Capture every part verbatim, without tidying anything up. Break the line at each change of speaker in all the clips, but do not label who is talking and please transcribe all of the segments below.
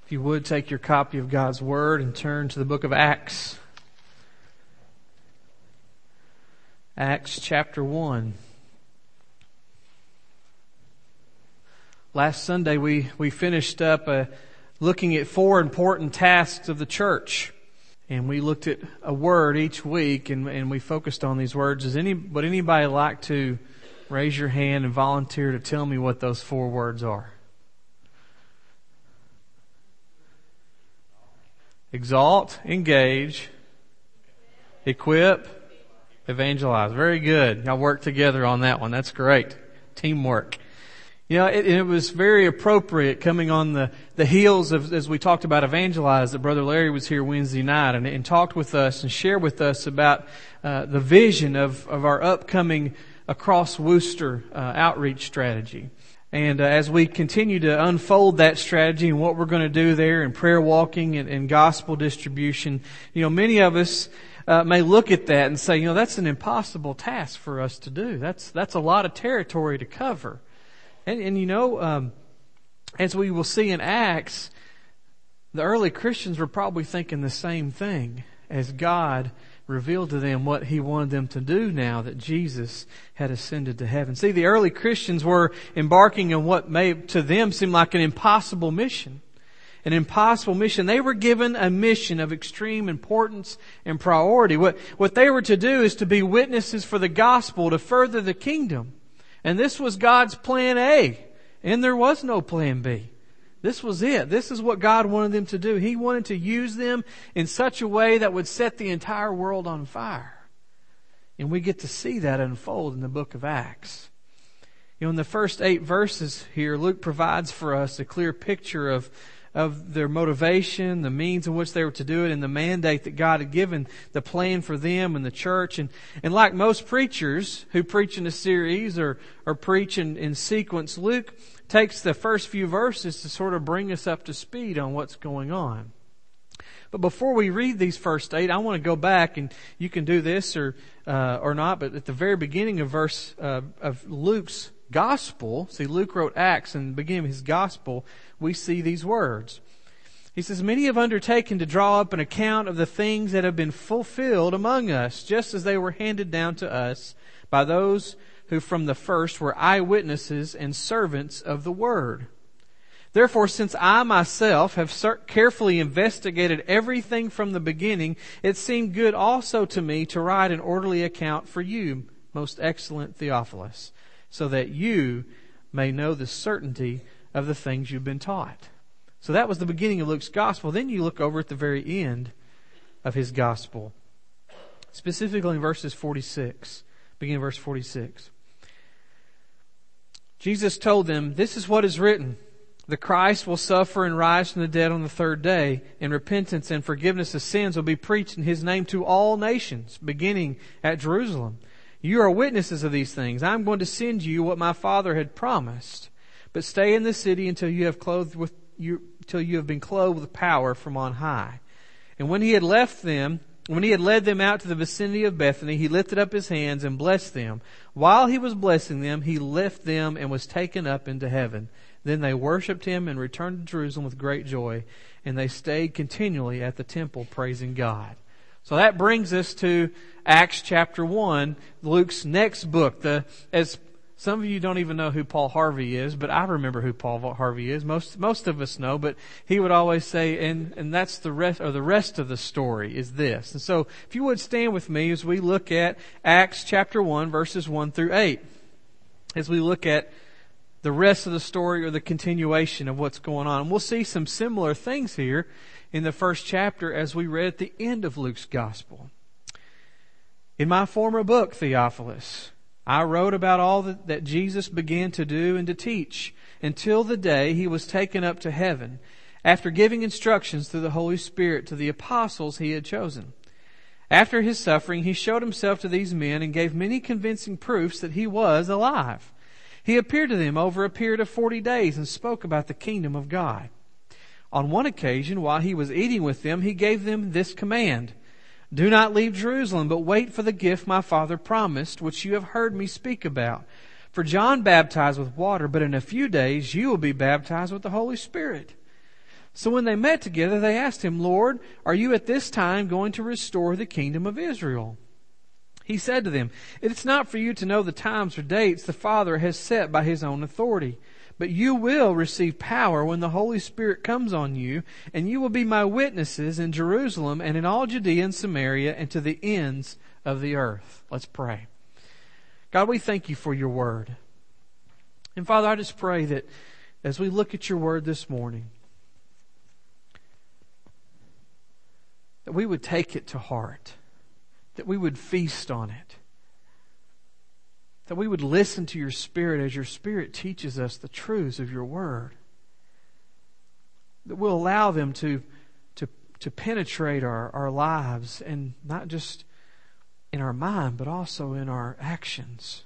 If you would, take your copy of God's Word and turn to the book of Acts. Acts chapter one. Last Sunday we, we finished up uh, looking at four important tasks of the church. And we looked at a word each week and, and we focused on these words. Does any, would anybody like to raise your hand and volunteer to tell me what those four words are? Exalt, engage, equip, evangelize. Very good. Y'all work together on that one. That's great. Teamwork. You know, it, it was very appropriate coming on the, the heels of, as we talked about evangelize, that Brother Larry was here Wednesday night and, and talked with us and shared with us about uh, the vision of, of our upcoming Across Worcester uh, outreach strategy. And uh, as we continue to unfold that strategy and what we're going to do there in prayer walking and, and gospel distribution, you know, many of us uh, may look at that and say, you know, that's an impossible task for us to do. That's that's a lot of territory to cover. And, and you know, um, as we will see in Acts, the early Christians were probably thinking the same thing as God revealed to them what He wanted them to do now that Jesus had ascended to heaven. See, the early Christians were embarking on what may to them seem like an impossible mission. An impossible mission. They were given a mission of extreme importance and priority. What, what they were to do is to be witnesses for the gospel to further the kingdom. And this was God's plan A. And there was no plan B. This was it. This is what God wanted them to do. He wanted to use them in such a way that would set the entire world on fire. And we get to see that unfold in the book of Acts. You know, in the first eight verses here, Luke provides for us a clear picture of, of their motivation, the means in which they were to do it, and the mandate that God had given, the plan for them and the church. And, and like most preachers who preach in a series or, or preach in, in sequence, Luke takes the first few verses to sort of bring us up to speed on what's going on. But before we read these first eight, I want to go back, and you can do this or uh, or not, but at the very beginning of verse uh, of Luke's gospel, see, Luke wrote Acts, and in the beginning of his gospel, we see these words. He says, "Many have undertaken to draw up an account of the things that have been fulfilled among us, just as they were handed down to us by those who from the first were eyewitnesses and servants of the word. Therefore, since I myself have carefully investigated everything from the beginning, it seemed good also to me to write an orderly account for you, most excellent Theophilus, so that you may know the certainty of the things you've been taught." So that was the beginning of Luke's gospel. Then you look over at the very end of his gospel, specifically in verses forty-six, beginning of verse forty-six. Jesus told them, "This is what is written. The Christ will suffer and rise from the dead on the third day, and repentance and forgiveness of sins will be preached in His name to all nations, beginning at Jerusalem. You are witnesses of these things. I am going to send you what my Father had promised. But stay in the city until you have clothed with you, till you have been clothed with power from on high." And when he had left them, When he had led them out to the vicinity of Bethany, he lifted up his hands and blessed them. While he was blessing them, he left them and was taken up into heaven. Then they worshipped him and returned to Jerusalem with great joy, and they stayed continually at the temple praising God. So that brings us to Acts chapter one, Luke's next book. The as Some of you don't even know who Paul Harvey is, but I remember who Paul Harvey is. Most most of us know, but he would always say, and and that's the rest, or the rest of the story is this. And so, if you would stand with me as we look at Acts chapter one, verses one through eight, as we look at the rest of the story or the continuation of what's going on. And we'll see some similar things here in the first chapter as we read at the end of Luke's gospel. "In my former book, Theophilus, I wrote about all that, that Jesus began to do and to teach until the day He was taken up to heaven, after giving instructions through the Holy Spirit to the apostles He had chosen. After His suffering, He showed Himself to these men and gave many convincing proofs that He was alive. He appeared to them over a period of forty days and spoke about the kingdom of God. On one occasion, while He was eating with them, He gave them this command: 'Do not leave Jerusalem, but wait for the gift my Father promised, which you have heard me speak about. For John baptized with water, but in a few days you will be baptized with the Holy Spirit.' So when they met together, they asked him, Lord, are you at this time going to restore the kingdom of Israel? He said to them, It's not for you to know the times or dates the Father has set by His own authority, but you will receive power when the Holy Spirit comes on you, and you will be my witnesses in Jerusalem and in all Judea and Samaria and to the ends of the earth. Let's pray. God, we thank you for your word. And Father, I just pray that as we look at your word this morning, that we would take it to heart, that we would feast on it, that we would listen to your Spirit as your Spirit teaches us the truths of your word, that we'll allow them to, to, to penetrate our, our lives, and not just in our mind, but also in our actions.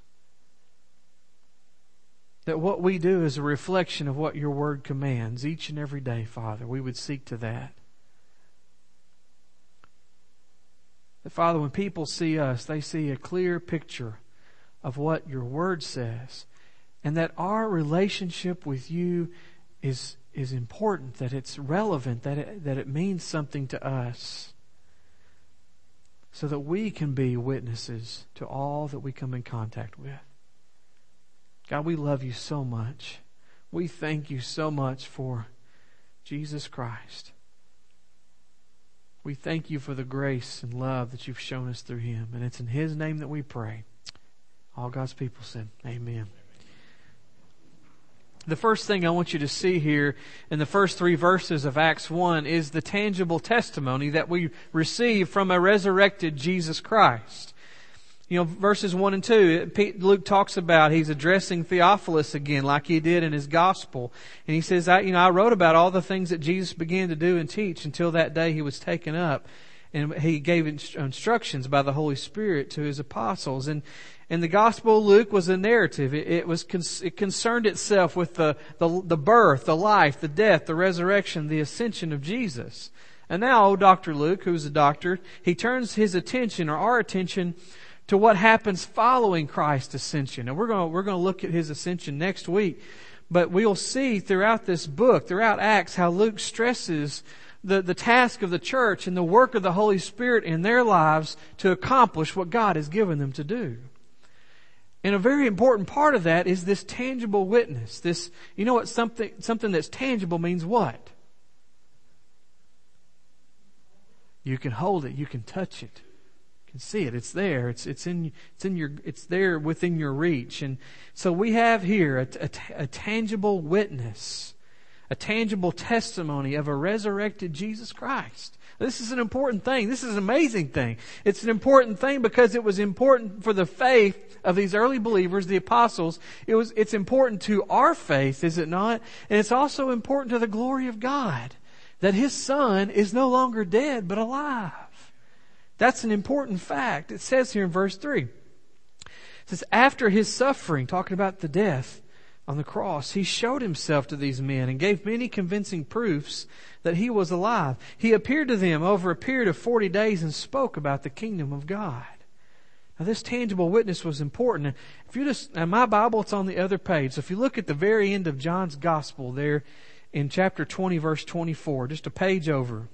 That what we do is a reflection of what your word commands each and every day, Father. We would seek to that. That, Father, when people see us, they see a clear picture of what your word says, and that our relationship with you is, is important, that it's relevant, that it, that it means something to us, so that we can be witnesses to all that we come in contact with. God, we love you so much. We thank you so much for Jesus Christ. We thank you for the grace and love that you've shown us through Him. And it's in His name that we pray. All God's people said, amen. The first thing I want you to see here in the first three verses of Acts one is the tangible testimony that we receive from a resurrected Jesus Christ. You know, verses one and two, Luke talks about, he's addressing Theophilus again like he did in his gospel. And he says, I, you know, I wrote about all the things that Jesus began to do and teach until that day He was taken up. And He gave instructions by the Holy Spirit to His apostles. And, and the Gospel of Luke was a narrative. It, it was, it concerned itself with the, the, the birth, the life, the death, the resurrection, the ascension of Jesus. And now, Doctor Luke, who's a doctor, he turns his attention, or our attention, to what happens following Christ's ascension. And we're going to, we're going to look at His ascension next week. But we'll see throughout this book, throughout Acts, how Luke stresses the, the task of the church and the work of the Holy Spirit in their lives to accomplish what God has given them to do. And a very important part of that is this tangible witness. This, you know what, something, something that's tangible means what? You can hold it, you can touch it. Can see it. It's there. It's it's in it's in your it's there within your reach. And so we have here a, a, a tangible witness, a tangible testimony of a resurrected Jesus Christ. This is an important thing. This is an amazing thing. It's an important thing because it was important for the faith of these early believers, the apostles. It was it's important to our faith, is it not? And it's also important to the glory of God that His Son is no longer dead but alive. That's an important fact. It says here in verse three. It says, after His suffering, talking about the death on the cross, He showed Himself to these men and gave many convincing proofs that He was alive. He appeared to them over a period of forty days and spoke about the kingdom of God. Now this tangible witness was important. If you just, now my Bible, it's on the other page. So if you look at the very end of John's Gospel there in chapter twenty, verse twenty-four, just a page over,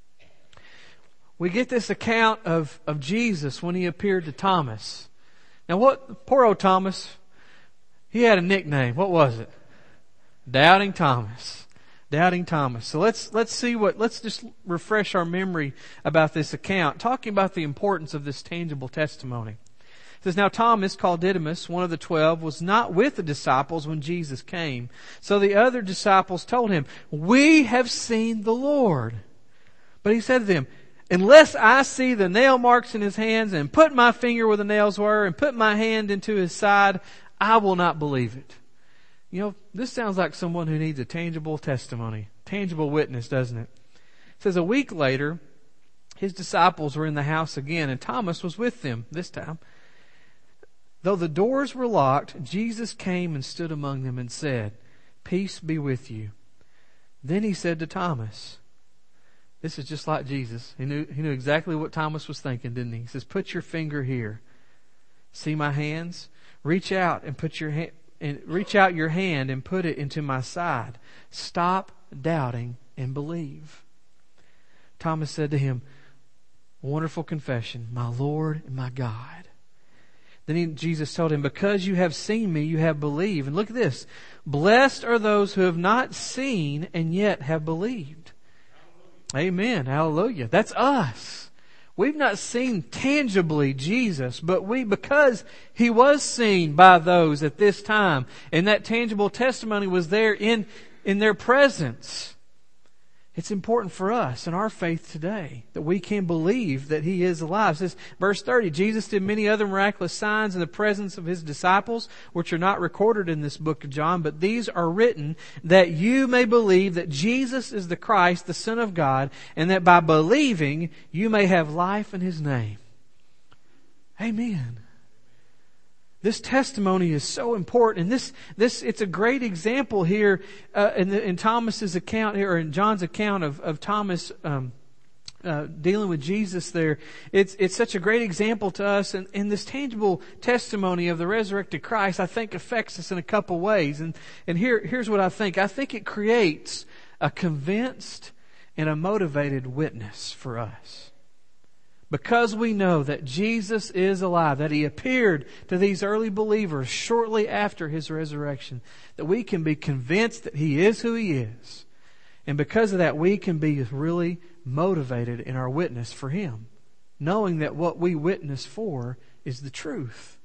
we get this account of, of Jesus when He appeared to Thomas. Now what, poor old Thomas, he had a nickname. What was it? Doubting Thomas. Doubting Thomas. So let's, let's see what, let's just refresh our memory about this account, talking about the importance of this tangible testimony. It says, now Thomas, called Didymus, one of the twelve, was not with the disciples when Jesus came. So the other disciples told him, we have seen the Lord. But he said to them, unless I see the nail marks in His hands and put my finger where the nails were and put my hand into His side, I will not believe it. You know, this sounds like someone who needs a tangible testimony, tangible witness, doesn't it? It says a week later, His disciples were in the house again and Thomas was with them this time. Though the doors were locked, Jesus came and stood among them and said, peace be with you. Then He said to Thomas, this is just like Jesus. He knew, he knew exactly what Thomas was thinking, didn't he? He says, put your finger here. See my hands? Reach out and put your hand, and reach out your hand and put it into my side. Stop doubting and believe. Thomas said to him, wonderful confession, my Lord and my God. Then he, Jesus told him, because you have seen me, you have believed. And look at this. Blessed are those who have not seen and yet have believed. Amen. Hallelujah. That's us. We've not seen tangibly Jesus, but we, because He was seen by those at this time, and that tangible testimony was there in, in their presence. It's important for us in our faith today that we can believe that He is alive. It says, verse thirty, Jesus did many other miraculous signs in the presence of His disciples, which are not recorded in this book of John, but these are written that you may believe that Jesus is the Christ, the Son of God, and that by believing you may have life in His name. Amen. This testimony is so important, and this this it's a great example here uh, in, the, in Thomas's account here, or in John's account of of Thomas um, uh, dealing with Jesus. There, it's it's such a great example to us, and, and this tangible testimony of the resurrected Christ, I think, affects us in a couple ways. And and here here's what I think. I think it creates a convinced and a motivated witness for us. Because we know that Jesus is alive, that He appeared to these early believers shortly after His resurrection, that we can be convinced that He is who He is. And because of that, we can be really motivated in our witness for Him, knowing that what we witness for is the truth.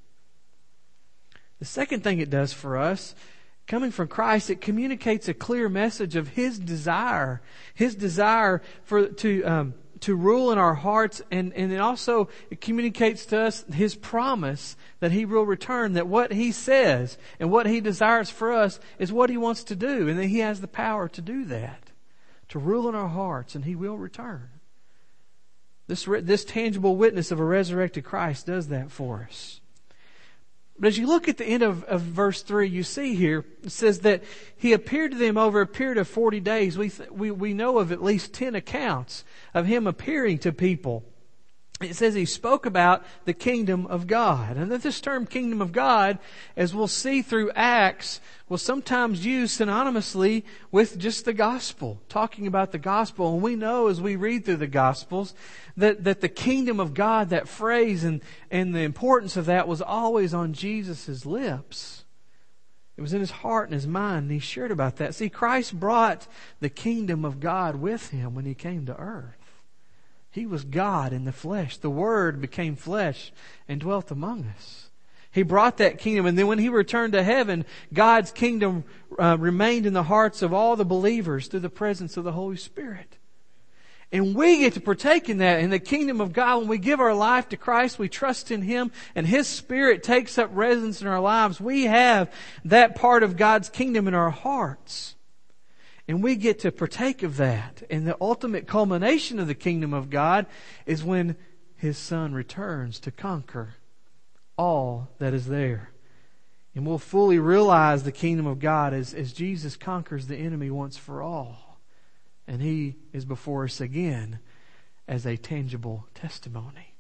The second thing it does for us, coming from Christ, it communicates a clear message of His desire, His desire for to um, to rule in our hearts, and, and it also it communicates to us His promise that He will return, that what He says and what He desires for us is what He wants to do, and that He has the power to do that, to rule in our hearts, and He will return. This, this tangible witness of a resurrected Christ does that for us. But as you look at the end of, of verse three, you see here, it says that He appeared to them over a period of forty days. We, th- we, we know of at least ten accounts of Him appearing to people. It says He spoke about the kingdom of God. And that this term kingdom of God, as we'll see through Acts, will sometimes used synonymously with just the gospel, talking about the gospel. And we know as we read through the gospels that, that the kingdom of God, that phrase and, and the importance of that was always on Jesus' lips. It was in His heart and His mind, and He shared about that. See, Christ brought the kingdom of God with Him when He came to earth. He was God in the flesh. The Word became flesh and dwelt among us. He brought that kingdom, and then when He returned to heaven, God's kingdom uh, remained in the hearts of all the believers through the presence of the Holy Spirit. And we get to partake in that, in the kingdom of God. When we give our life to Christ, we trust in Him, and His Spirit takes up residence in our lives. We have that part of God's kingdom in our hearts. And we get to partake of that. And the ultimate culmination of the kingdom of God is when His Son returns to conquer all that is there. And we'll fully realize the kingdom of God as, as Jesus conquers the enemy once for all. And He is before us again as a tangible testimony.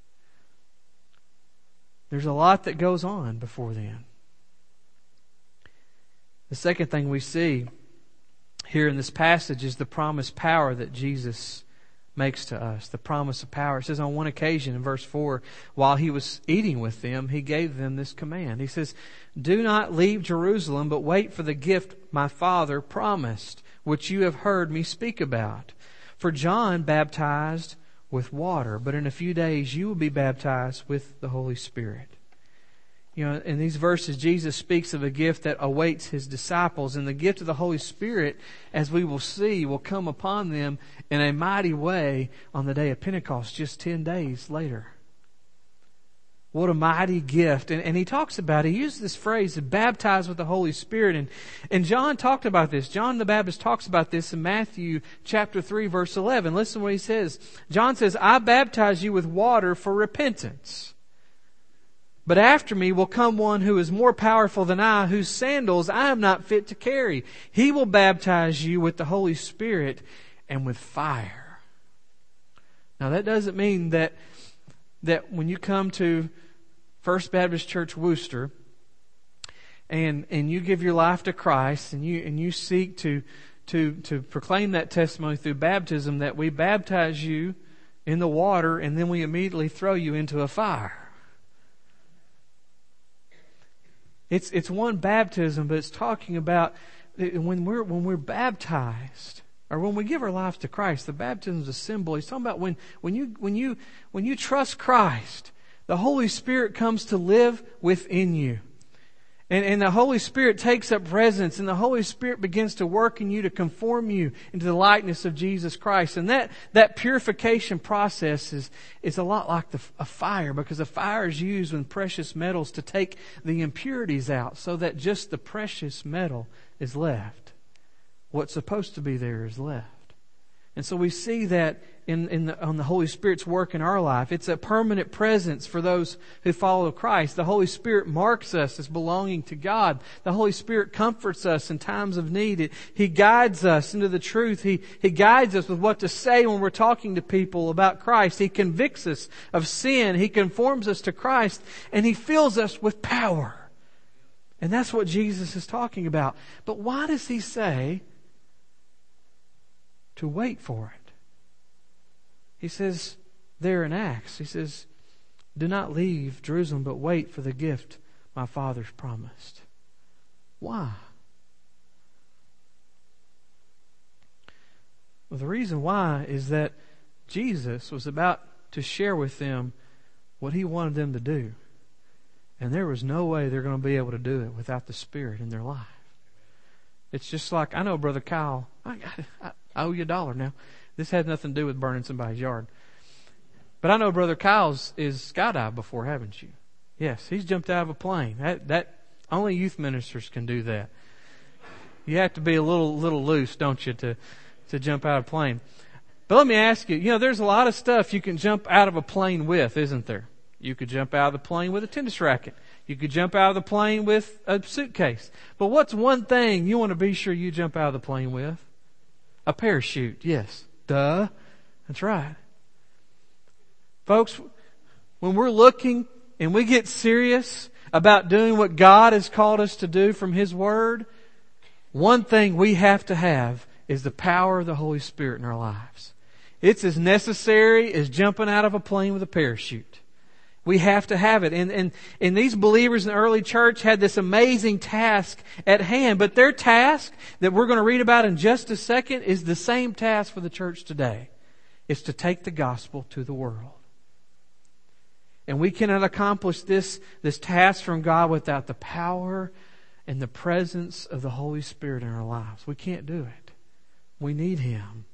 There's a lot that goes on before then. The second thing we see here in this passage is the promised power that Jesus makes to us. The promise of power. It says on one occasion in verse four, while He was eating with them, He gave them this command. He says, do not leave Jerusalem, but wait for the gift my Father promised, which you have heard me speak about. For John baptized with water, but in a few days you will be baptized with the Holy Spirit. You know, in these verses, Jesus speaks of a gift that awaits His disciples. And the gift of the Holy Spirit, as we will see, will come upon them in a mighty way on the day of Pentecost, just ten days later. What a mighty gift. And, and He talks about, He uses this phrase, baptized with the Holy Spirit. And, and John talked about this. John the Baptist talks about this in Matthew chapter three, verse eleven. Listen to what he says. John says, I baptize you with water for repentance. But after me will come one who is more powerful than I, whose sandals I am not fit to carry. He will baptize you with the Holy Spirit and with fire. Now that doesn't mean that that when you come to First Baptist Church Worcester and and you give your life to Christ and you and you seek to to, to proclaim that testimony through baptism, that we baptize you in the water and then we immediately throw you into a fire. It's, it's one baptism, but it's talking about when we're, when we're baptized, or when we give our lives to Christ, the baptism is a symbol. He's talking about when, when you, when you, when you trust Christ, the Holy Spirit comes to live within you. And, and the Holy Spirit takes up residence, and the Holy Spirit begins to work in you to conform you into the likeness of Jesus Christ. And that, that purification process is, is a lot like the, a fire, because a fire is used with precious metals to take the impurities out so that just the precious metal is left. What's supposed to be there is left. And so we see that in, in the, on the Holy Spirit's work in our life. It's a permanent presence for those who follow Christ. The Holy Spirit marks us as belonging to God. The Holy Spirit comforts us in times of need. It, He guides us into the truth. He, He guides us with what to say when we're talking to people about Christ. He convicts us of sin. He conforms us to Christ. And He fills us with power. And that's what Jesus is talking about. But why does He say to wait for it? He says there in Acts, He says, do not leave Jerusalem, but wait for the gift my Father's promised. Why? Well, the reason why is that Jesus was about to share with them what He wanted them to do. And there was no way they're going to be able to do it without the Spirit in their life. It's just like, I know Brother Kyle, I, I, I owe you a dollar now. This had nothing to do with burning somebody's yard. But I know Brother Kyle's is skydived before, haven't you? Yes, he's jumped out of a plane. That, that only youth ministers can do that. You have to be a little little loose, don't you, to, to jump out of a plane. But let me ask you, you know, there's a lot of stuff you can jump out of a plane with, isn't there? You could jump out of the plane with a tennis racket. You could jump out of the plane with a suitcase. But what's one thing you want to be sure you jump out of the plane with? A parachute, yes. Duh. That's right. Folks, when we're looking and we get serious about doing what God has called us to do from His Word, one thing we have to have is the power of the Holy Spirit in our lives. It's as necessary as jumping out of a plane with a parachute. We have to have it. And, and, and these believers in the early church had this amazing task at hand. But their task that we're going to read about in just a second is the same task for the church today. It's to take the gospel to the world. And we cannot accomplish this, this task from God without the power and the presence of the Holy Spirit in our lives. We can't do it. We need Him.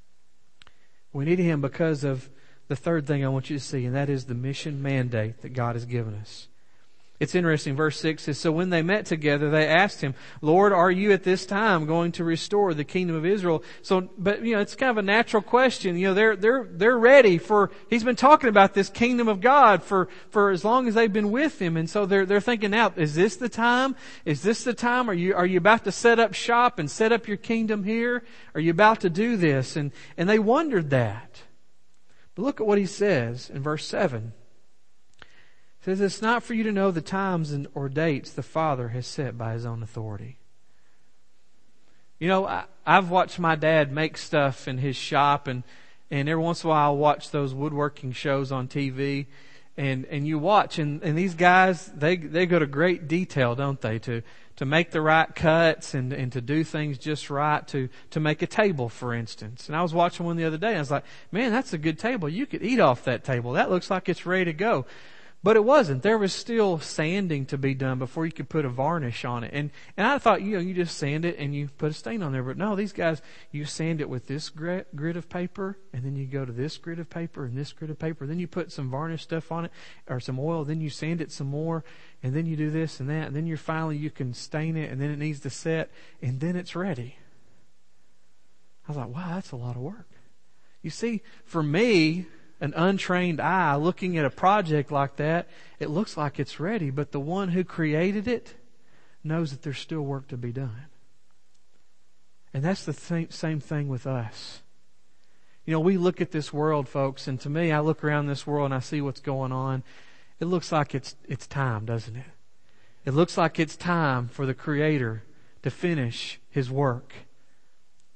We need Him because of the third thing I want you to see, and that is the mission mandate that God has given us. It's interesting, verse six says, so when they met together, they asked Him, Lord, are you at this time going to restore the kingdom of Israel? So, but, you know, it's kind of a natural question. You know, they're, they're, they're ready for, He's been talking about this kingdom of God for, for as long as they've been with Him. And so they're, they're thinking now, is this the time? Is this the time? Are you, are you about to set up shop and set up your kingdom here? Are you about to do this? And, and they wondered that. But look at what He says in verse seven. It says, it's not for you to know the times and or dates the Father has set by His own authority. You know, I, I've watched my dad make stuff in his shop, and, and every once in a while I'll watch those woodworking shows on T V. And, and you watch, and, and these guys, they, they go to great detail, don't they, to, to make the right cuts and, and to do things just right, to, to make a table, for instance. And I was watching one the other day, and I was like, man, that's a good table. You could eat off that table. That looks like it's ready to go. But it wasn't. There was still sanding to be done before you could put a varnish on it. And and I thought, you know, you just sand it and you put a stain on there. But no, these guys, you sand it with this grit, grit of paper, and then you go to this grit of paper and this grit of paper. Then you put some varnish stuff on it or some oil. Then you sand it some more, and then you do this and that. And then you're finally, you can stain it, and then it needs to set, and then it's ready. I was like, wow, that's a lot of work. You see, for me, an untrained eye looking at a project like that, it looks like it's ready, but the one who created it knows that there's still work to be done. And that's the th- same thing with us. You know, we look at this world, folks, and to me, I look around this world and I see what's going on. It looks like it's it's time, doesn't it? It looks like it's time for the Creator to finish His work.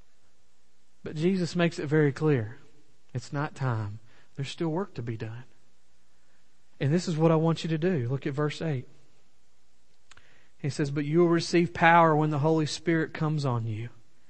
But Jesus makes it very clear. It's not time. There's still work to be done. And this is what I want you to do. Look at verse eight. He says, "But you will receive power when the Holy Spirit comes on you.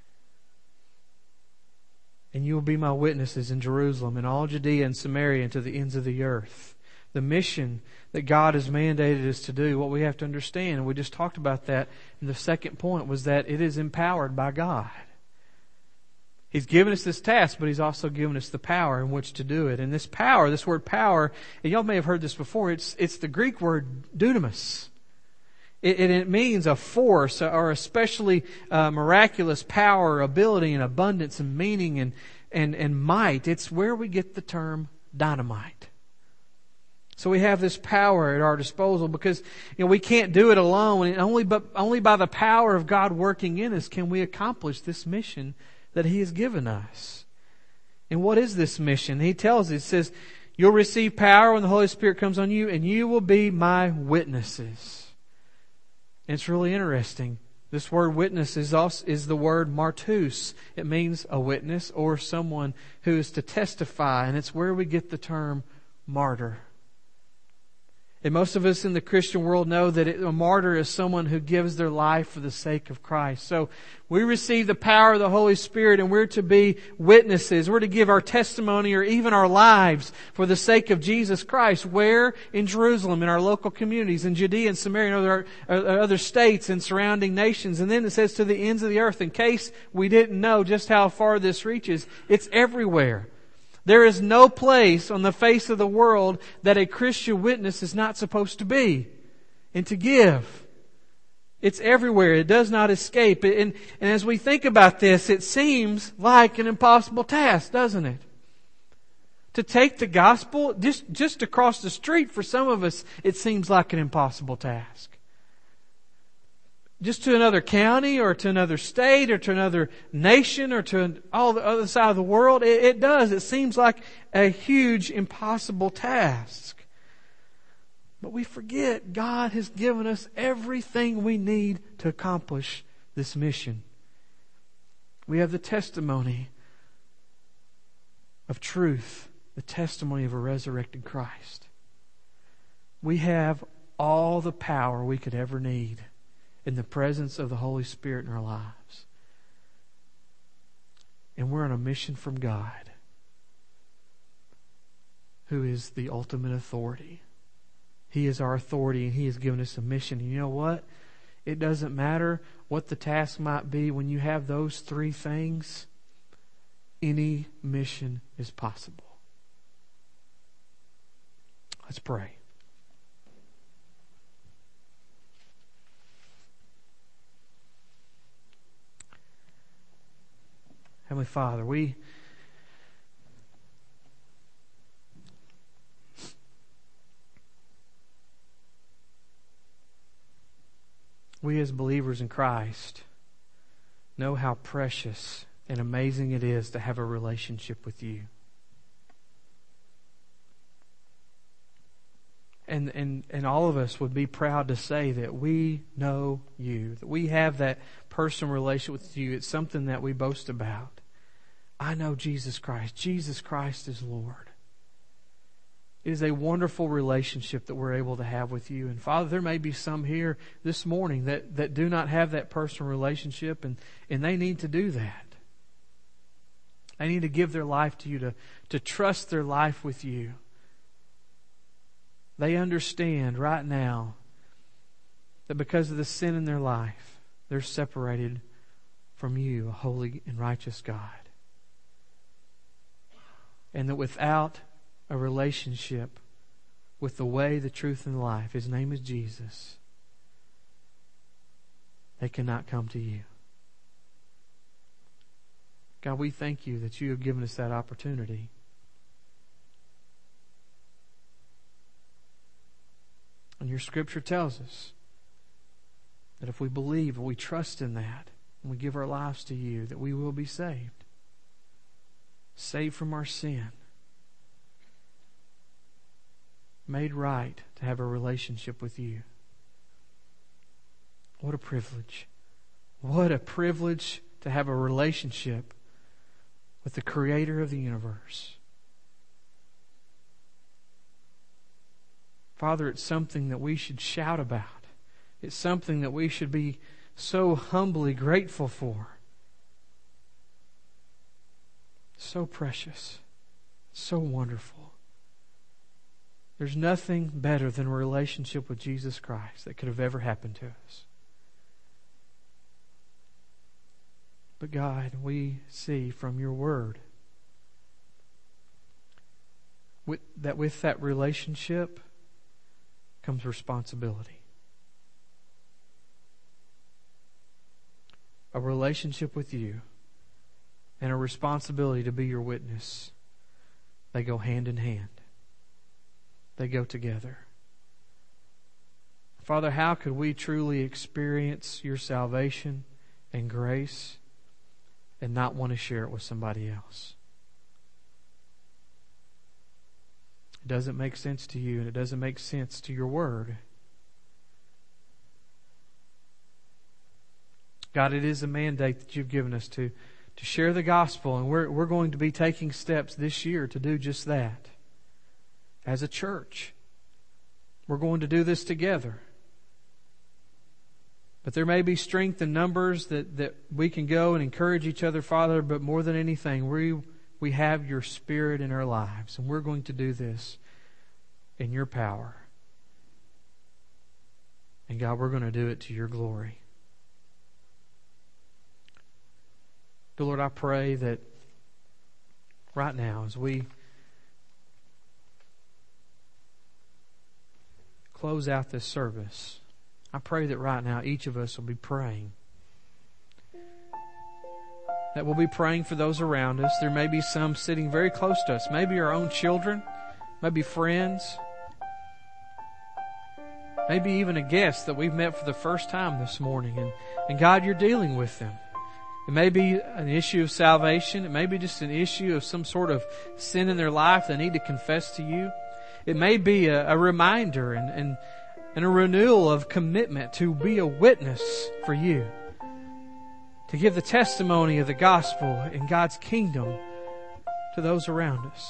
And you will be my witnesses in Jerusalem and all Judea and Samaria and to the ends of the earth." The mission that God has mandated us to do, what we have to understand, and we just talked about that in the second point, was that it is empowered by God. He's given us this task, but He's also given us the power in which to do it. And this power, this word power, and y'all may have heard this before, it's it's the Greek word dunamis. It, it, it means a force or especially uh, miraculous power, ability, and abundance and meaning and, and, and might. It's where we get the term dynamite. So we have this power at our disposal because, you know, we can't do it alone. And only, but only by the power of God working in us can we accomplish this mission that He has given us. And what is this mission? He tells us, it says, "You'll receive power when the Holy Spirit comes on you, and you will be my witnesses." And it's really interesting. This word witness is also is the word martus. It means a witness or someone who is to testify, and it's where we get the term martyr. And most of us in the Christian world know that a martyr is someone who gives their life for the sake of Christ. So we receive the power of the Holy Spirit and we're to be witnesses. We're to give our testimony or even our lives for the sake of Jesus Christ. Where? In Jerusalem, in our local communities, in Judea and Samaria, and other, other states and surrounding nations. And then it says to the ends of the earth. In case we didn't know just how far this reaches, it's everywhere. There is no place on the face of the world that a Christian witness is not supposed to be and to give. It's everywhere. It does not escape. And, and as we think about this, it seems like an impossible task, doesn't it? To take the gospel just, just across the street, for some of us, it seems like an impossible task. Just to another county or to another state or to another nation or to all the other side of the world. It, it does. It seems like a huge, impossible task. But we forget God has given us everything we need to accomplish this mission. We have the testimony of truth, the testimony of a resurrected Christ. We have all the power we could ever need in the presence of the Holy Spirit in our lives. And we're on a mission from God, who is the ultimate authority. He is our authority and He has given us a mission. And you know what? It doesn't matter what the task might be. When you have those three things, any mission is possible. Let's pray. Heavenly Father, we we as believers in Christ know how precious and amazing it is to have a relationship with You. And, and, and all of us would be proud to say that we know You, that we have that personal relationship with You. It's something that we boast about. I know Jesus Christ. Jesus Christ is Lord. It is a wonderful relationship that we're able to have with You. And Father, there may be some here this morning that, that do not have that personal relationship, and, and they need to do that. They need to give their life to You, to, to trust their life with You. They understand right now that because of the sin in their life, they're separated from You, a holy and righteous God. And that without a relationship with the way, the truth, and the life, His name is Jesus, they cannot come to You. God, we thank You that You have given us that opportunity. And Your Scripture tells us that if we believe and we trust in that, and we give our lives to You, that we will be saved. Saved from our sin. Made right to have a relationship with You. What a privilege. What a privilege to have a relationship with the Creator of the universe. Father, it's something that we should shout about. It's something that we should be so humbly grateful for. So precious. So wonderful. There's nothing better than a relationship with Jesus Christ that could have ever happened to us. But God, we see from your word with, that with that relationship comes responsibility. A relationship with you and a responsibility to be your witness, they go hand in hand. They go together. Father, how could we truly experience your salvation and grace and not want to share it with somebody else? It doesn't make sense to you, and it doesn't make sense to your word. God, it is a mandate that you've given us to, to share the gospel, and we're, we're going to be taking steps this year to do just that. As a church, we're going to do this together. But there may be strength in numbers that, that we can go and encourage each other, Father, but more than anything, we we have your Spirit in our lives, and we're going to do this in your power. And God, we're going to do it to your glory. But Lord, I pray that right now, as we close out this service, I pray that right now each of us will be praying. That we'll be praying for those around us. There may be some sitting very close to us. Maybe our own children. Maybe friends. Maybe even a guest that we've met for the first time this morning. And, and God, you're dealing with them. It may be an issue of salvation. It may be just an issue of some sort of sin in their life they need to confess to you. It may be a, a reminder and, and, and a renewal of commitment to be a witness for you. To give the testimony of the gospel in God's kingdom to those around us.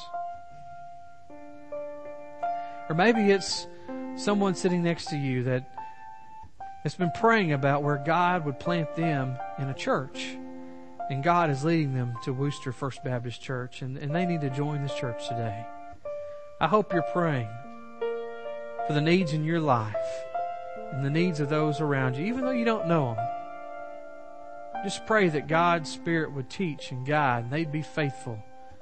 Or maybe it's someone sitting next to you that has been praying about where God would plant them in a church. And God is leading them to Worcester First Baptist Church, and, and they need to join this church today. I hope you're praying for the needs in your life and the needs of those around you, even though you don't know them. Just pray that God's Spirit would teach and guide, and they'd be faithful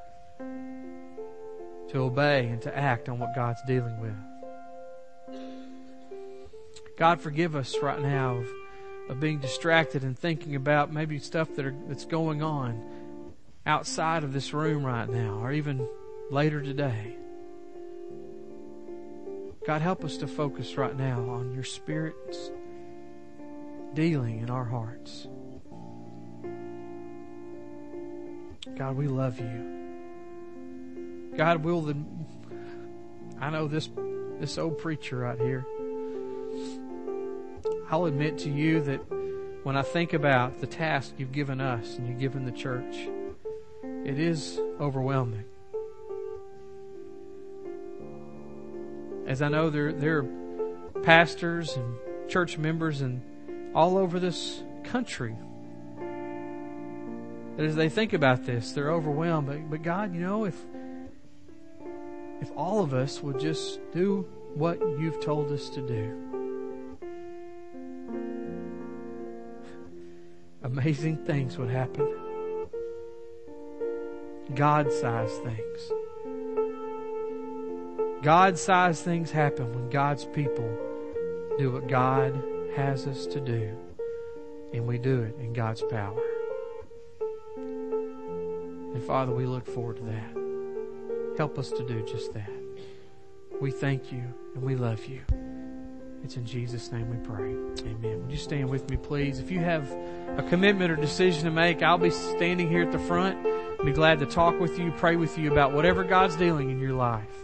to obey and to act on what God's dealing with. God, forgive us right now of, of being distracted and thinking about maybe stuff that are, that's going on outside of this room right now, or even later today. God, help us to focus right now on your Spirit's dealing in our hearts. God, we love you. God, will the I know this this old preacher right here. I'll admit to you that when I think about the task you've given us and you've given the church, it is overwhelming. As I know there there are pastors and church members and all over this country that as they think about this, they're overwhelmed. But, but God, you know, if if all of us would just do what you've told us to do, amazing things would happen. God-sized things. God-sized things happen when God's people do what God has us to do, and we do it in God's power. And Father, we look forward to that. Help us to do just that. We thank you and we love you. It's in Jesus' name we pray. Amen. Would you stand with me, please? If you have a commitment or decision to make, I'll be standing here at the front. I'll be glad to talk with you, pray with you about whatever God's dealing in your life.